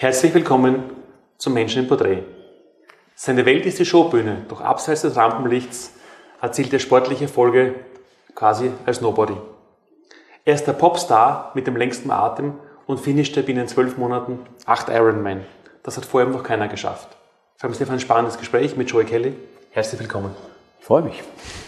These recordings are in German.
Herzlich willkommen zum Menschen im Porträt. Seine Welt ist die Showbühne, doch abseits des Rampenlichts erzielt er sportliche Erfolge quasi als Nobody. Er ist der Popstar mit dem längsten Atem und finishte binnen 12 Monaten 8 Ironman. Das hat vorher noch keiner geschafft. Wir haben jetzt ein spannendes Gespräch mit Joey Kelly. Herzlich willkommen. Ich freue mich.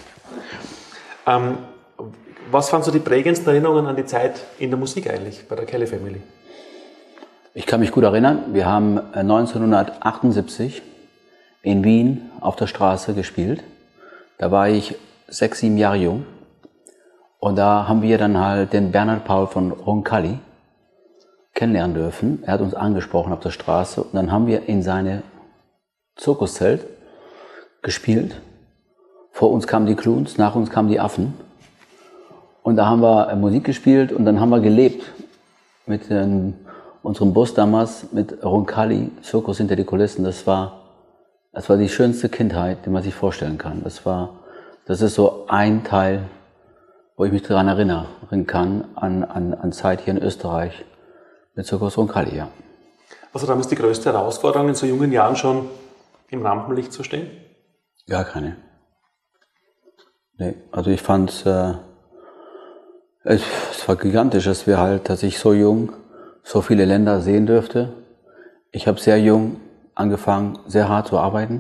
Was waren so die prägendsten Erinnerungen an die Zeit in der Musik eigentlich, bei der Kelly Family? Ich kann mich gut erinnern, wir haben 1978 in Wien auf der Straße gespielt. Da war ich 6, 7 Jahre jung. Und da haben wir dann halt den Bernhard Paul von Roncalli kennenlernen dürfen. Er hat uns angesprochen auf der Straße und dann haben wir in seine Zirkuszelt gespielt. Vor uns kamen die Clowns, nach uns kamen die Affen. Und da haben wir Musik gespielt und dann haben wir gelebt mit unserem Bus damals, mit Roncalli, Zirkus hinter die Kulissen. Das war die schönste Kindheit, die man sich vorstellen kann. Das ist so ein Teil, wo ich mich daran erinnern kann, an Zeit hier in Österreich mit Zirkus Roncalli, ja. Was war damals die größte Herausforderung, in so jungen Jahren schon im Rampenlicht zu stehen? Gar keine. Nee, also ich fand es war gigantisch, dass ich so jung so viele Länder sehen dürfte. Ich habe sehr jung angefangen, sehr hart zu arbeiten.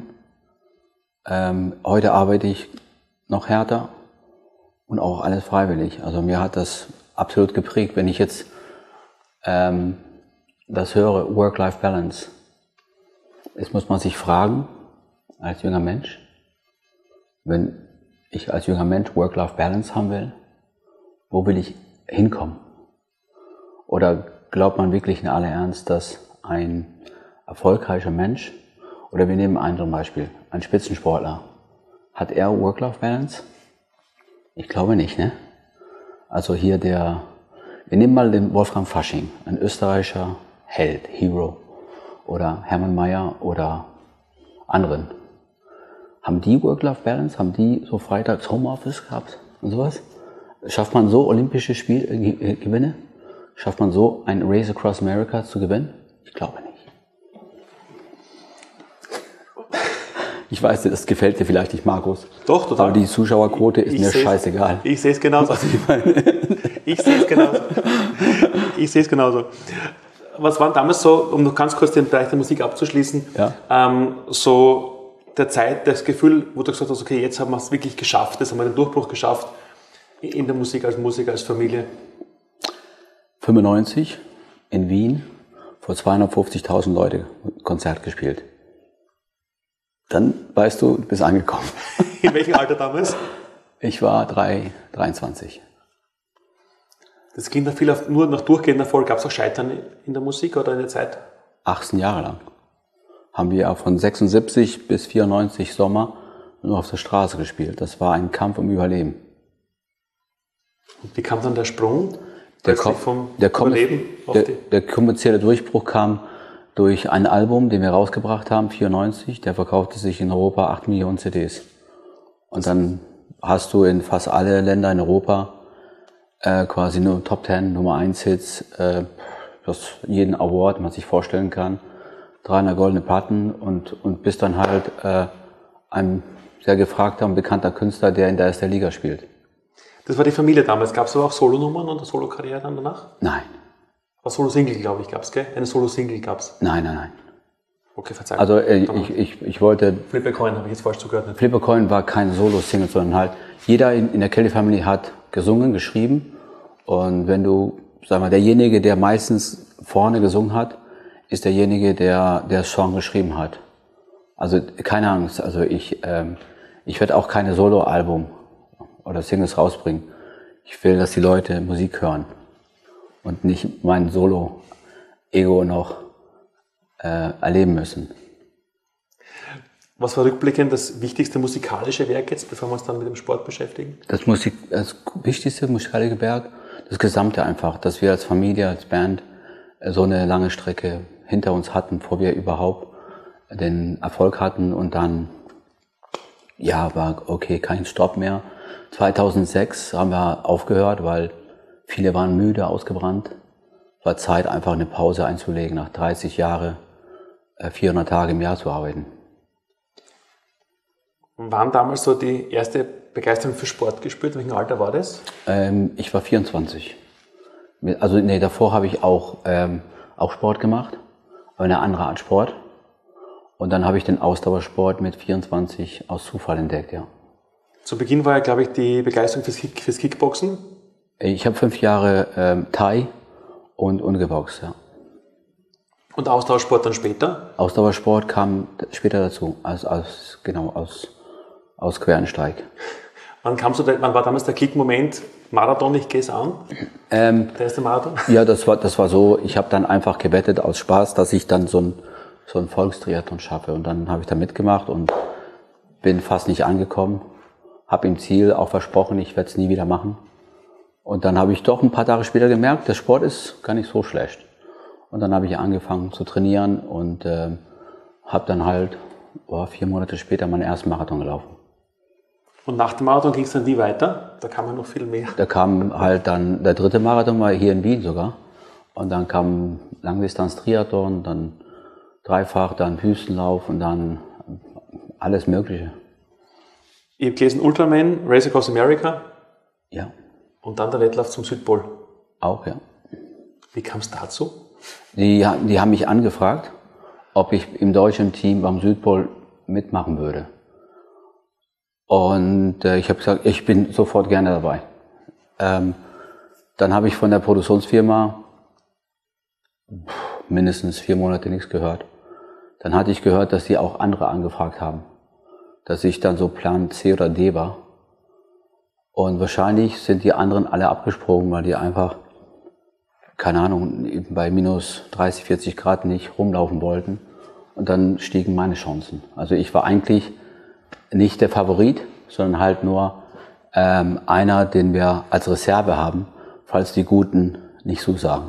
Heute arbeite ich noch härter und auch alles freiwillig. Also mir hat das absolut geprägt, wenn ich jetzt das höre, Work-Life-Balance. Jetzt muss man sich fragen, als junger Mensch, wenn ich als junger Mensch Work-Life-Balance haben will, wo will ich hinkommen? Oder glaubt man wirklich in aller Ernst, dass ein erfolgreicher Mensch, oder wir nehmen ein Beispiel, ein Spitzensportler, hat er Work-Life-Balance? Ich glaube nicht, ne? Also hier wir nehmen mal den Wolfgang Fasching, ein österreichischer Held, Hero, oder Hermann Mayer oder anderen. Haben die Work-Life-Balance? Haben die so freitags Homeoffice gehabt und sowas? Schafft man so olympische Gewinne? Schafft man so ein Race Across America zu gewinnen? Ich glaube nicht. Ich weiß, das gefällt dir vielleicht nicht, Markus. Doch, total. Aber die Zuschauerquote ist mir scheißegal. Ich sehe es genauso. Ich sehe es genauso. Was waren damals so, um noch ganz kurz den Bereich der Musik abzuschließen, ja. So der Zeit, das Gefühl, wo du gesagt hast, okay, jetzt haben wir es wirklich geschafft, jetzt haben wir den Durchbruch geschafft in der Musik, als Musiker, als Familie? 95 in Wien vor 250.000 Leute Konzert gespielt. Dann weißt du bist angekommen. In welchem Alter damals? Ich war 23. Das ging dann viel nur nach durchgehender Erfolg. Gab es auch Scheitern in der Musik oder in der Zeit? 18 Jahre lang haben wir von 76 bis 94 Sommer nur auf der Straße gespielt. Das war ein Kampf um Überleben. Und wie kam dann der Sprung? Der kommerzielle Durchbruch kam durch ein Album, den wir rausgebracht haben, 94. Der verkaufte sich in Europa 8 Millionen CDs. Und dann hast du in fast alle Länder in Europa quasi nur Top 10, Nummer 1 Hits, jeden Award, man sich vorstellen kann, 300 goldene Platten und bist dann halt ein sehr gefragter und bekannter Künstler, der in der ersten Liga spielt. Das war die Familie damals. Gab es aber auch Solonummern und eine Solokarriere dann danach? Nein. War Solo-Single, glaube ich, gab es, gell? Eine Solo-Single gab es? Nein. Okay, Verzeihung. Also ich wollte... Flipper Coin habe ich jetzt falsch zugehört. Flipper Coin war keine Solo-Single, sondern halt jeder in der Kelly Family hat gesungen, geschrieben. Und wenn du, sag mal, derjenige, der meistens vorne gesungen hat, ist derjenige, der Song geschrieben hat. Also keine Angst, also ich werde auch keine Solo-Album oder Singles rausbringen. Ich will, dass die Leute Musik hören und nicht mein Solo-Ego noch erleben müssen. Was war rückblickend das wichtigste musikalische Werk jetzt, bevor wir uns dann mit dem Sport beschäftigen? Das wichtigste musikalische Werk, das Gesamte einfach, dass wir als Familie, als Band so eine lange Strecke hinter uns hatten, bevor wir überhaupt den Erfolg hatten und dann, ja, war okay, kein Stopp mehr. 2006 haben wir aufgehört, weil viele waren müde, ausgebrannt war Zeit, einfach eine Pause einzulegen, nach 30 Jahren 400 Tage im Jahr zu arbeiten. Wann damals so die erste Begeisterung für Sport gespürt? In welchem Alter war das? Ich war 24. Also nee, davor habe ich auch Sport gemacht, aber eine andere Art Sport. Und dann habe ich den Ausdauersport mit 24 aus Zufall entdeckt, ja. Zu Beginn war ja, glaube ich, die Begeisterung fürs Kickboxen. Ich habe 5 Jahre Thai und geboxt, ja. Und Ausdauersport dann später? Ausdauersport kam später dazu, aus Quereinsteig. Wann war damals der Klickmoment, Marathon, ich gehe es an? Der erste Marathon? Ja, das war so, ich habe dann einfach gewettet aus Spaß, dass ich dann so ein Volkstriathlon schaffe. Und dann habe ich da mitgemacht und bin fast nicht angekommen. Habe im Ziel auch versprochen, ich werde es nie wieder machen. Und dann habe ich doch ein paar Tage später gemerkt, der Sport ist gar nicht so schlecht. Und dann habe ich angefangen zu trainieren und habe dann halt 4 Monate später meinen ersten Marathon gelaufen. Und nach dem Marathon ging es dann nie weiter? Da kam ja noch viel mehr. Da kam halt dann der 3. Marathon, war hier in Wien sogar. Und dann kam Langdistanz-Triathlon, dann Dreifach, dann Wüstenlauf und dann alles Mögliche. Ich habe gelesen Ultraman, Race Across America. Ja. Und dann der Wettlauf zum Südpol. Auch, ja. Wie kam es dazu? Die haben mich angefragt, ob ich im deutschen Team beim Südpol mitmachen würde. Und ich habe gesagt, ich bin sofort gerne dabei. Dann habe ich von der Produktionsfirma mindestens 4 Monate nichts gehört. Dann hatte ich gehört, dass die auch andere angefragt haben, dass ich dann so Plan C oder D war. Und wahrscheinlich sind die anderen alle abgesprungen, weil die einfach, keine Ahnung, bei minus 30, 40 Grad nicht rumlaufen wollten. Und dann stiegen meine Chancen. Also ich war eigentlich nicht der Favorit, sondern halt nur einer, den wir als Reserve haben, falls die Guten nicht zusagen.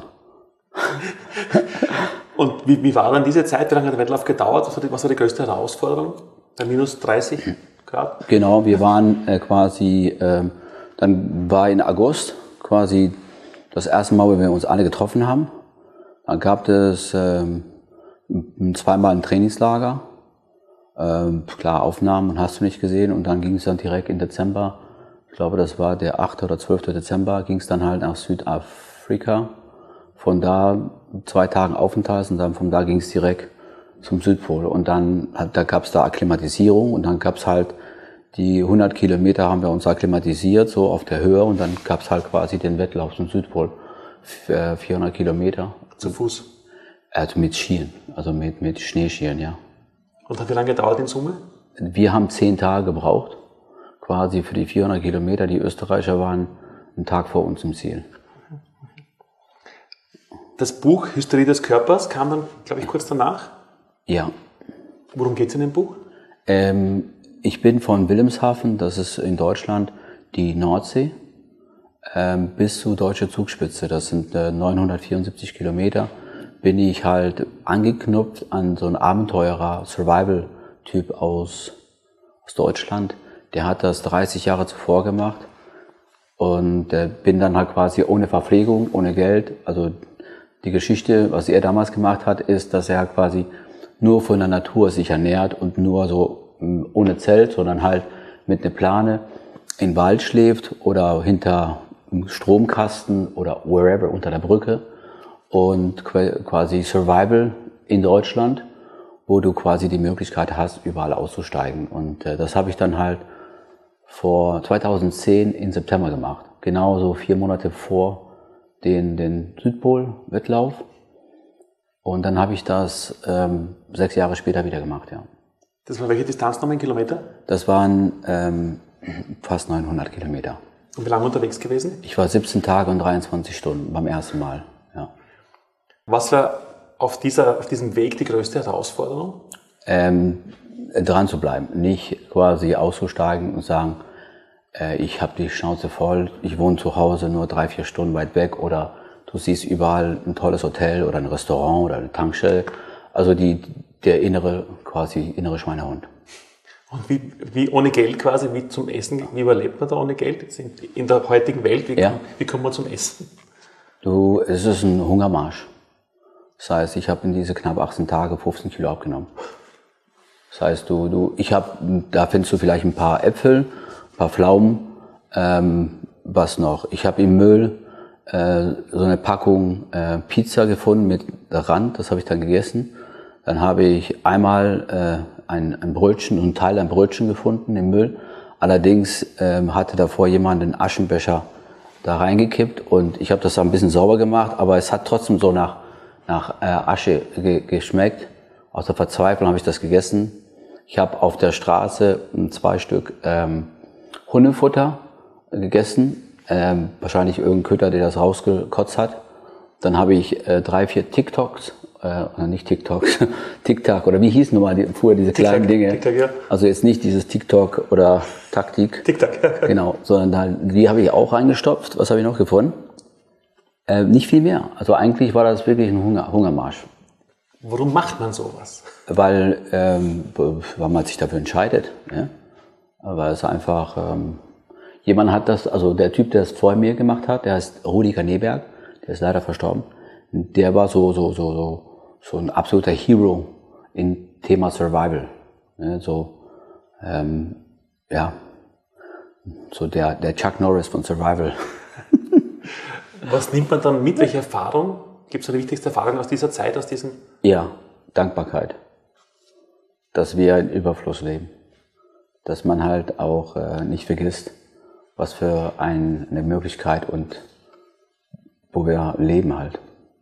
Und wie war dann diese Zeit? Wie lange hat der Wettlauf gedauert? Was war die größte Herausforderung? Bei minus 30 Grad? Genau, wir waren dann war in August quasi das erste Mal, wo wir uns alle getroffen haben. Dann gab es zweimal ein Trainingslager. Klar, Aufnahmen hast du nicht gesehen. Und dann ging es dann direkt im Dezember, ich glaube, das war der 8. oder 12. Dezember, ging es dann halt nach Südafrika. Von da 2 Tagen Aufenthalt und dann von da ging es direkt zum Südpol. Und dann da gab es da Akklimatisierung und dann gab es halt die 100 Kilometer haben wir uns akklimatisiert, so auf der Höhe. Und dann gab es halt quasi den Wettlauf zum Südpol, 400 Kilometer. Zu Fuß? Also mit Skiern, also mit Schneeskiern, ja. Und hat wie lange gedauert in Summe? Wir haben 10 Tage gebraucht, quasi für die 400 Kilometer. Die Österreicher waren einen Tag vor uns im Ziel. Das Buch Hysterie des Körpers kam dann, glaube ich, kurz danach? Ja. Worum geht es in dem Buch? Ich bin von Wilhelmshaven, das ist in Deutschland die Nordsee, bis zur deutsche Zugspitze, das sind 974 Kilometer, bin ich halt angeknüpft an so einen Abenteurer, Survival-Typ aus Deutschland. Der hat das 30 Jahre zuvor gemacht und bin dann halt quasi ohne Verpflegung, ohne Geld. Also die Geschichte, was er damals gemacht hat, ist, dass er quasi nur von der Natur sich ernährt und nur so ohne Zelt, sondern halt mit einer Plane im Wald schläft oder hinter einem Stromkasten oder wherever unter der Brücke und quasi Survival in Deutschland, wo du quasi die Möglichkeit hast, überall auszusteigen. Und das habe ich dann halt vor 2010 im September gemacht, genauso 4 Monate vor den Südpol-Wettlauf. Und dann habe ich das 6 Jahre später wieder gemacht, ja. Das war welche Distanz nochmal in Kilometer? Das waren fast 900 Kilometer. Und wie lange unterwegs gewesen? Ich war 17 Tage und 23 Stunden beim ersten Mal, ja. Was war auf diesem Weg die größte Herausforderung? Dran zu bleiben, nicht quasi auszusteigen und sagen, ich habe die Schnauze voll, ich wohne zu Hause nur 3-4 Stunden weit weg oder du siehst überall ein tolles Hotel oder ein Restaurant oder eine Tankstelle. Also der innere Schweinehund. Und wie ohne Geld quasi, wie zum Essen, wie überlebt man da ohne Geld in der heutigen Welt? Wie kommt man zum Essen? Es ist ein Hungermarsch. Das heißt, ich habe in diese knapp 18 Tage 15 Kilo abgenommen. Das heißt, da findest du vielleicht ein paar Äpfel, ein paar Pflaumen, was noch? Ich habe im Müll so eine Packung Pizza gefunden mit Rand, das habe ich dann gegessen. Dann habe ich einmal ein Brötchen, einen Teil ein Brötchen gefunden im Müll. Allerdings hatte davor jemand einen Aschenbecher da reingekippt und ich habe das dann ein bisschen sauber gemacht, aber es hat trotzdem so nach Asche geschmeckt. Aus der Verzweiflung habe ich das gegessen. Ich habe auf der Straße 2 Stück Hundefutter gegessen. Wahrscheinlich irgendein Köter, der das rausgekotzt hat. Dann habe ich 3, 4 TikToks, nicht TikToks, TikTok oder wie hießen nochmal früher diese kleinen Dinge. TikTok, ja. Also jetzt nicht dieses TikTok oder Taktik. TikTok, ja. Genau, sondern die habe ich auch reingestopft. Was habe ich noch gefunden? Nicht viel mehr. Also eigentlich war das wirklich ein Hungermarsch. Warum macht man sowas? Weil man sich dafür entscheidet. Ja? Weil es einfach, jemand hat das, also der Typ, der es vor mir gemacht hat, der heißt Rudi Kaneberg, der ist leider verstorben. Der war so ein absoluter Hero im Thema Survival. Ja, so der Chuck Norris von Survival. Was nimmt man dann mit? Welche Erfahrung? Gibt es eine wichtigste Erfahrung aus dieser Zeit, aus diesem? Ja, Dankbarkeit. Dass wir in Überfluss leben. Dass man halt auch nicht vergisst, was für eine Möglichkeit und wo wir leben halt.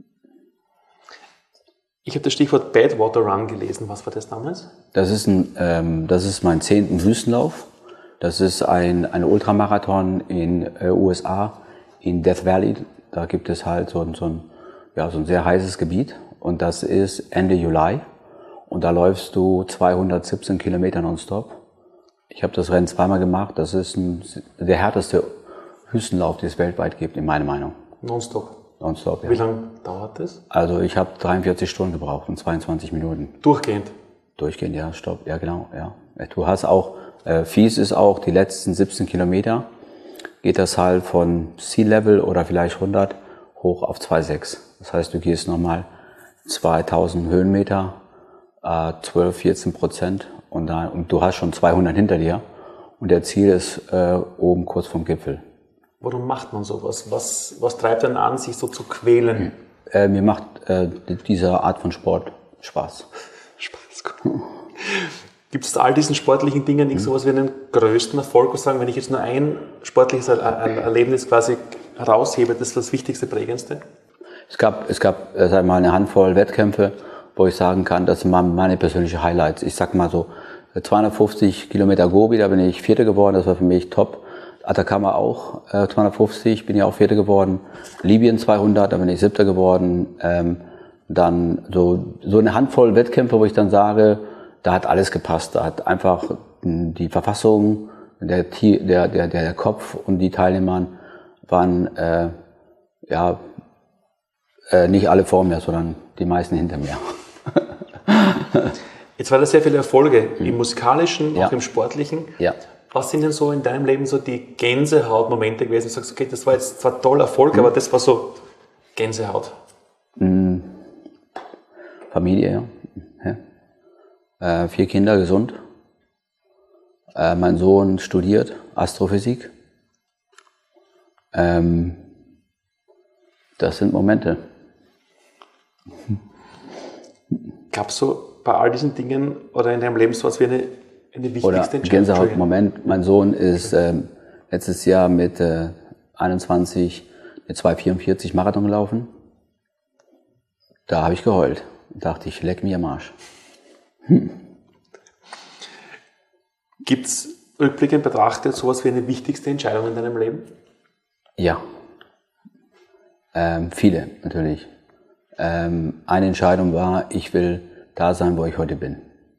Ich habe das Stichwort Badwater Run gelesen. Was war das damals? Das ist mein 10. Wüstenlauf. Das ist ein Ultramarathon in USA, in Death Valley. Da gibt es halt so ein sehr heißes Gebiet. Und das ist Ende Juli. Und da läufst du 217 Kilometer nonstop. Ich habe das Rennen zweimal gemacht. Das ist der härteste Wüstenlauf, den es weltweit gibt, in meiner Meinung. Nonstop? Nonstop, ja. Wie lange dauert das? Also ich habe 43 Stunden gebraucht und 22 Minuten. Durchgehend? Durchgehend, ja, stopp. Ja, genau, ja. Du hast auch, fies ist auch, die letzten 17 Kilometer geht das halt von Sea Level oder vielleicht 100 hoch auf 2,6. Das heißt, du gehst nochmal 2000 Höhenmeter, 12-14% und du hast schon 200 hinter dir und der Ziel ist oben kurz vom Gipfel. Warum macht man sowas? Was treibt einen an, sich so zu quälen? Mir macht diese Art von Sport Spaß. Spaß. Gibt es all diesen sportlichen Dingen nicht sowas wie einen größten Erfolg? Und sagen, wenn ich jetzt nur ein sportliches Erlebnis quasi heraushebe, das ist das Wichtigste, Prägendste? Es gab sag ich mal, eine Handvoll Wettkämpfe, wo ich sagen kann, das sind meine persönlichen Highlights. Ich sag mal so, 250 Kilometer Gobi, da bin ich Vierter geworden, das war für mich top. Atacama auch, 250, bin ja auch Vierter geworden. Libyen 200, da bin ich Siebter geworden. Dann so eine Handvoll Wettkämpfe, wo ich dann sage, da hat alles gepasst. Da hat einfach die Verfassung, der Kopf und die Teilnehmer waren nicht alle vor mir, sondern die meisten hinter mir. Jetzt waren da sehr viele Erfolge im musikalischen, Ja. auch im sportlichen. Ja. Was sind denn so in deinem Leben so die Gänsehautmomente gewesen? Du sagst, okay, das war jetzt zwar toller Erfolg, aber das war so Gänsehaut. Familie, ja. 4 Kinder, gesund. Mein Sohn studiert Astrophysik. Das sind Momente. Gab es so bei all diesen Dingen oder in deinem Leben so was wie eine wichtigste Oder Entscheidung? Gänsehaut-Moment. Mein Sohn ist letztes Jahr mit 21 eine 2,44 Marathon gelaufen. Da habe ich geheult. Dachte ich, leck mir am Arsch. Gibt es rückblickend betrachtet sowas wie eine wichtigste Entscheidung in deinem Leben? Ja. Viele natürlich. Eine Entscheidung war, ich will da sein, wo ich heute bin.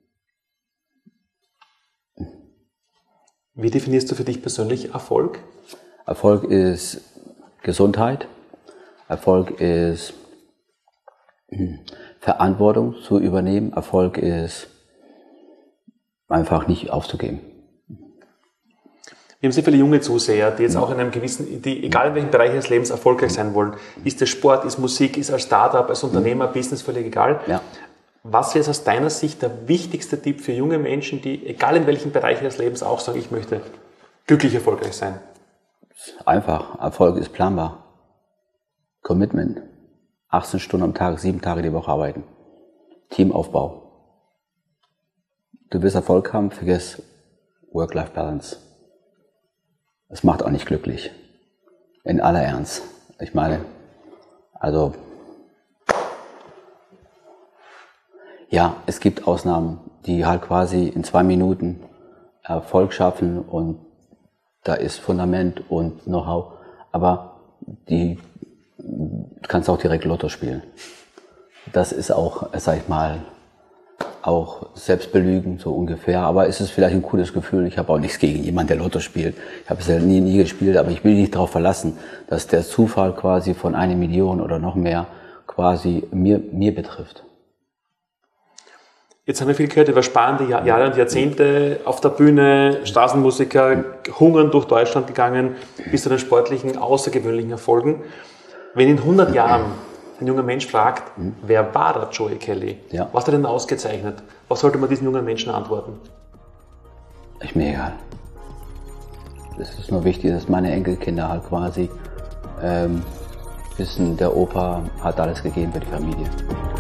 Wie definierst du für dich persönlich Erfolg? Erfolg ist Gesundheit. Erfolg ist Verantwortung zu übernehmen. Erfolg ist einfach nicht aufzugeben. Wir haben sehr viele junge Zuseher, die jetzt auch in einem gewissen, die egal in welchem Bereich ihres Lebens erfolgreich sein wollen. Ist es Sport, ist Musik, ist als Startup, als Unternehmer, Business, völlig egal. Ja. Was wäre aus deiner Sicht der wichtigste Tipp für junge Menschen, die egal in welchem Bereich ihres Lebens auch sagen, ich möchte glücklich erfolgreich sein? Einfach. Erfolg ist planbar. Commitment. 18 Stunden am Tag, 7 Tage die Woche arbeiten. Teamaufbau. Du willst Erfolg haben, vergiss Work-Life-Balance. Es macht auch nicht glücklich. In aller Ernst. Ich meine, also, ja, es gibt Ausnahmen, die halt quasi in 2 Minuten Erfolg schaffen und da ist Fundament und Know-how, aber du kannst auch direkt Lotto spielen. Das ist auch, sag ich mal, auch Selbstbelügen, so ungefähr, aber es ist vielleicht ein cooles Gefühl. Ich habe auch nichts gegen jemanden, der Lotto spielt. Ich habe es ja nie gespielt, aber ich will nicht darauf verlassen, dass der Zufall quasi von 1 Million oder noch mehr quasi mir betrifft. Jetzt haben wir viel gehört über spannende Jahre und Jahrzehnte auf der Bühne, Straßenmusiker, hungern durch Deutschland gegangen, bis zu den sportlichen, außergewöhnlichen Erfolgen. Wenn in 100 Jahren ein junger Mensch fragt, wer war der Joey Kelly? Ja. Was hat er denn ausgezeichnet? Was sollte man diesen jungen Menschen antworten? Ist mir egal. Es ist nur wichtig, dass meine Enkelkinder halt quasi wissen, der Opa hat alles gegeben für die Familie.